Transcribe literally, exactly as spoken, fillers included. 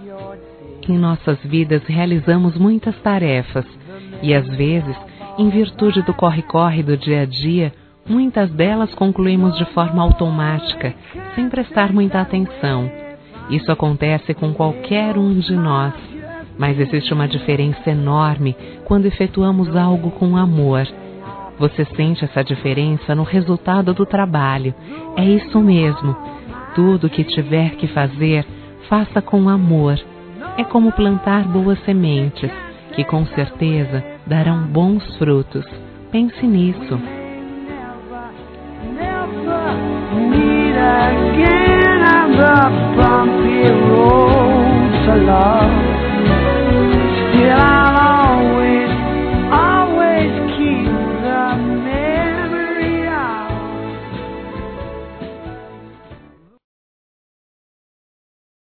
Em nossas vidas realizamos muitas tarefas e, às vezes, em virtude do corre-corre do dia a dia, muitas delas concluímos de forma automática, sem prestar muita atenção. Isso acontece com qualquer um de nós, mas existe uma diferença enorme quando efetuamos algo com amor. Você sente essa diferença no resultado do trabalho. É isso mesmo. Tudo que tiver que fazer, faça com amor. É como plantar boas sementes, que com certeza darão bons frutos. Pense nisso. Never meet again on the bumpy road.